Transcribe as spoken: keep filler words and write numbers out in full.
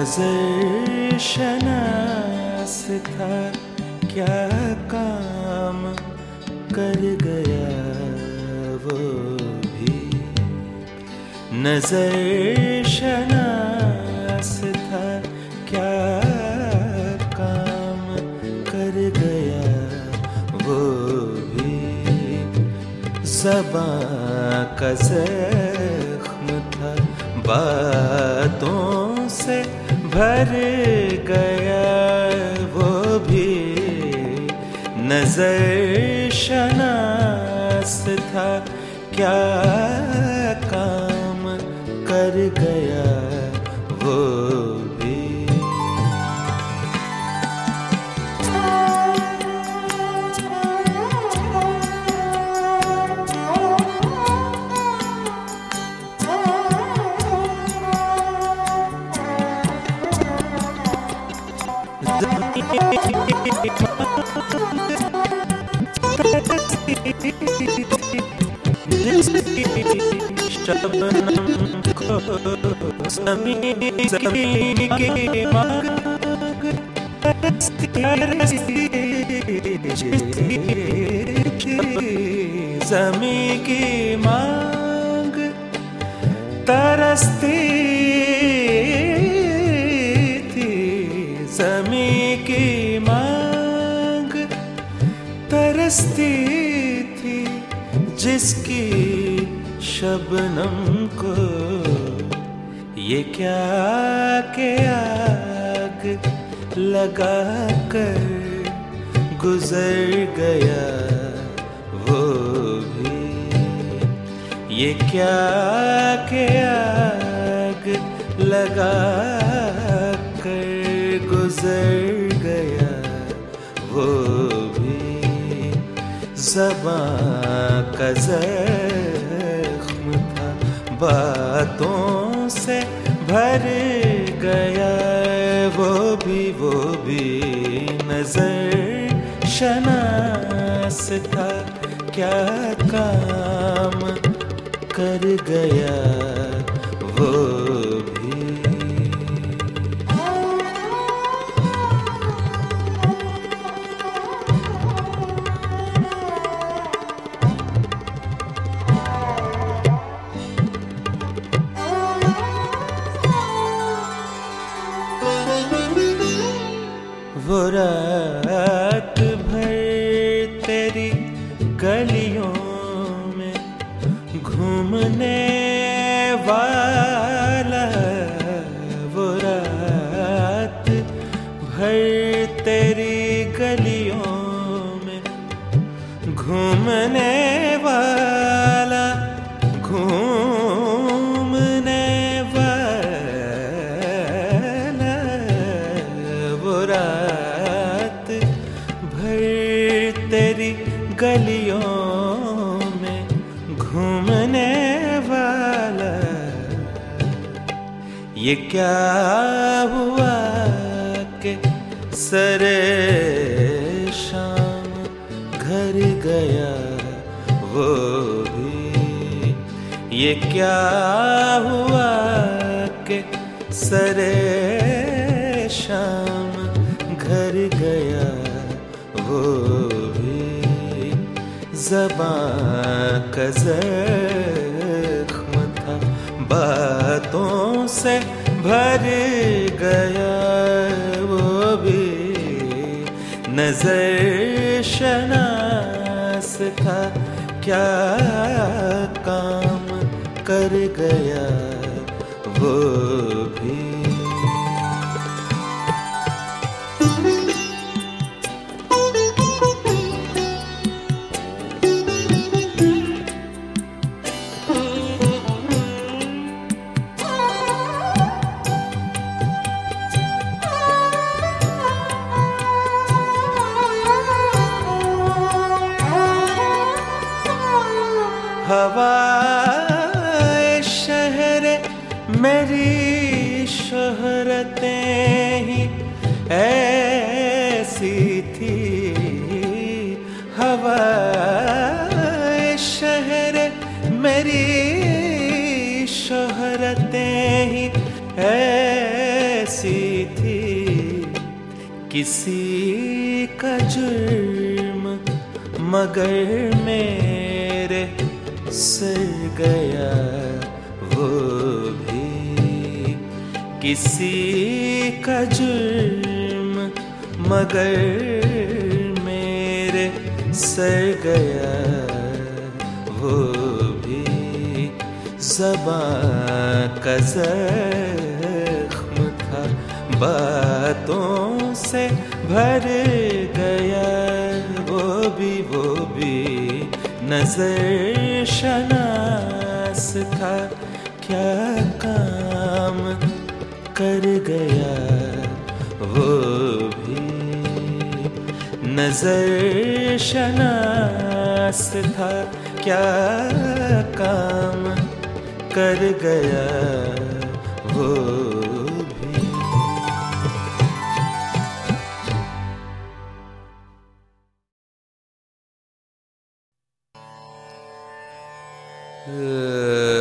नजर शनास था क्या काम कर गया वो भी। नजर शनास था क्या काम कर गया वो भी। ज़बां का ज़ख्म था बातों से भर गया वो भी। नजर शनास था क्या काम कर गया वो भी। शबनम को ज़मीन ज़मीन की मांग ज़मीन की मांग तरसती थी। ज़मीन की मांग तरसती थी जिसकी शबनम को ये क्या के आग लगा कर गुजर गया वो भी। ये क्या के आग लगा कर गुजर गया वो भी। ज़बां का ज़ख्म था बातों से भर गया वो भी वो भी। नजर शनास था क्या काम कर गया वो भी। वो रात भर तेरी गलियों में घूमने वाला। वो रात भर तेरी गलियों में घूमने वाला घूमने वाला। वो रात भर तेरी गलियों में घूमने वाला। ये क्या हुआ कि सरे शाम घर गया वो भी। ये क्या हुआ कि सरे शाम घर गया वो भी। ज़बां का ज़ख्म था बातों से भर गया वो भी। नजर शनास था क्या काम कर गया वो भी। हवाए शहर मेरी शोहरतें ही ऐसी थी। हवाए शहर मेरी शोहरतें ही ऐसी किसी का जुर्म मगर मेरे सर गया वो भी। किसी का जुर्म मगर मेरे सर गया वो भी। ज़बां का ज़ख्म था बातों से भर गया वो भी वो भी। नज़र शनास था क्या काम कर गया वो भी। नज़र शनास था क्या काम कर गया वो भी। Uh...